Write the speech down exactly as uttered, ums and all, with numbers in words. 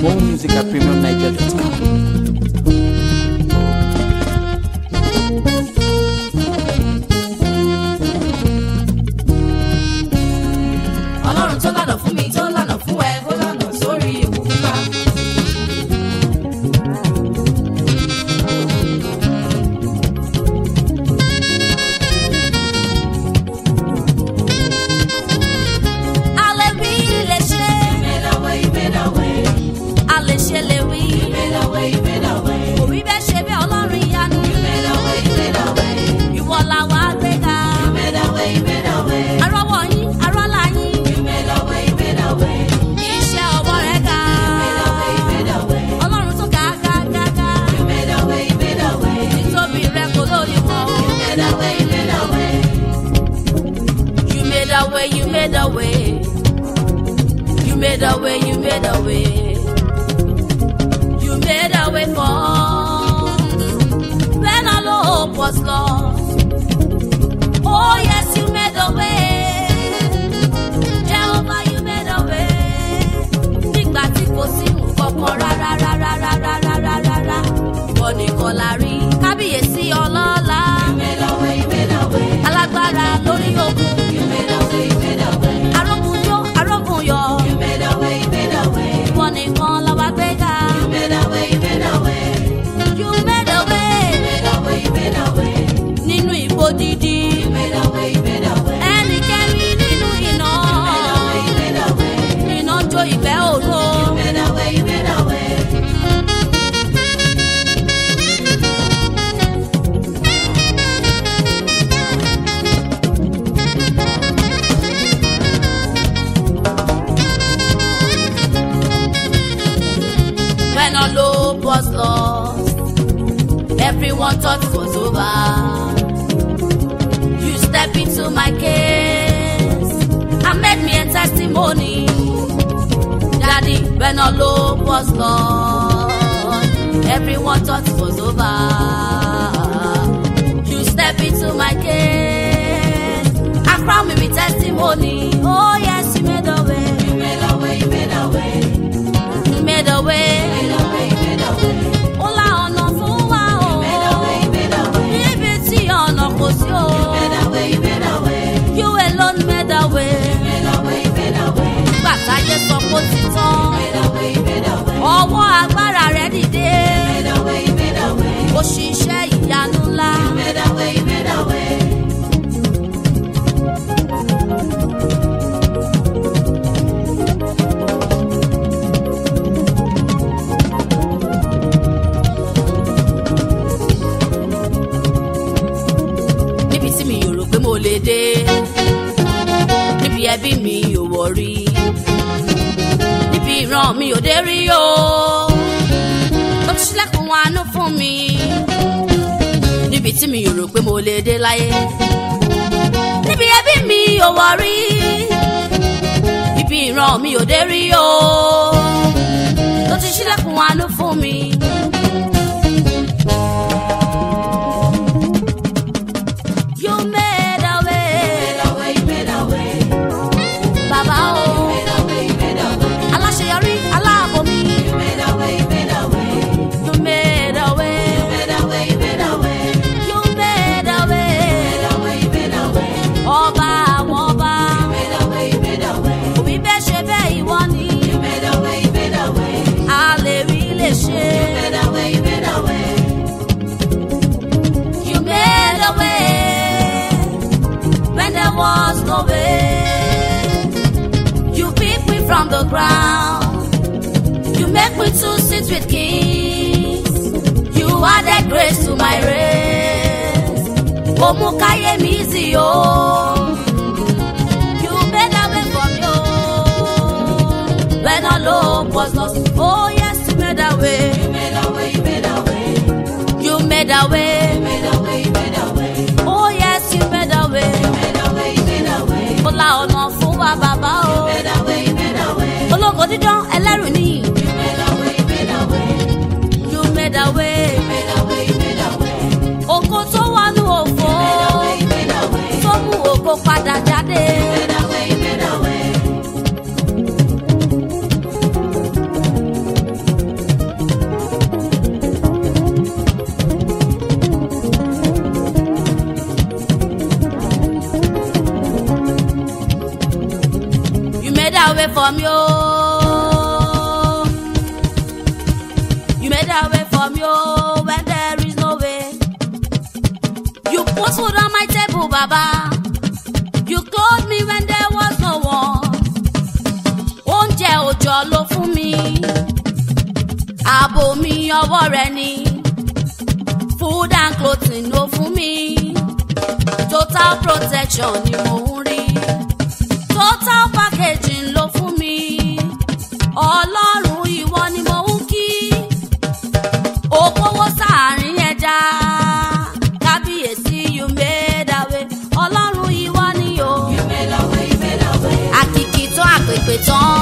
More music at premium niger dot com. Ọlọ́run tó lànà fún mi tó lànà fún ẹ kó lànà sórí ikú pupa. You made a way, you made a way, you made a way, you made a way for when all hope was lost. Oh yes, you made a way, Jehovah, you made a way. Nígbà tí kò sí nǹkan rárá rárá rárá rárá rárá, ìwọ nìkan la rí kábíyèsí ọlọ́lá. You made a way, you made a way. Alágbára lórí ogun. You made a way, you made a way. Arógunjó, arógunyọ̀. You made a way, you made a way. Ìwọ nìkan la wá gbéga. You made a way, you made a way. You made a way. You made a way, you made a way. Nínú ipò dídí. You made a way, you made a way. Ẹnikẹ́ni nínú iná. You made a way, you made a way. Iná jó ìgbẹ́ òro. You made a way, you made a way. When all hope was lost, everyone thought it was over. You stepped into my case and made me a testimony. Daddy, when all hope was lost, everyone thought it was over. You stepped into my case and crowned me with testimony. Oh yes, you made a way. You made a way, you made a way. You made a way. You alone made a way. Nígbà táyé sọ pé ó ti tán. Ọwọ́ agbára rẹ̀ dìde. Ó ṣiṣẹ́ ìyanu ńlá. Níbi tí mi ò rò pé mo lè dé. Níbi ẹbí mi ò wọ̀ rí. Níbi ìran mi ò dé rí o. Ó ti ṣílẹ̀kùn àánú fún mi. Níbi tí mi ò rò pé mo lè dé láyé. Níbi ẹbí mi ò wọ̀ rí. Níbi ìran mi ò dé rí o. Ó ti ṣílẹ̀kùn àánú fún mi. From the ground, you make me to sit with kings. You added grace to my race. Omukaye mizi yo. You made a way for me, oh. When all hope was lost, oh yes, you made a way. You made a way, you made a way. You made a way. You made a way, you made a way. Oh yes, you made a way. You made a way, you made a way. Ola ọ̀nà fún wa bàbá o. You made a way, you made a way. Ológo dídán ẹlẹ́rù ni. You made a way, you made a way. You made a way. You made a way, you made a way. Ògo tó wà nù òfò. You made a way, you made a way. Tó mú ògo padà jáde. You made a way, you made a way. a way for me, oh. You made a way for me, oh, when there is no way. You put food on my table, Baba. You clothed me when there was no one. Oúnjẹ òjò ló fún mi. Ààbò mi ọwọ́ rẹ ni. Food and clothing ló fún mi. Total protection ni mo ń rí. Total packaging ló fún mi. Ọlọ́run ìwọ ni mo ń kí. Òkòwò sáàrin ẹja. Kábíyèsí you made a way. Ọlọ́run ìwọ ni o. You made a way, you made a way. Àkìkì tán àpèpè tán.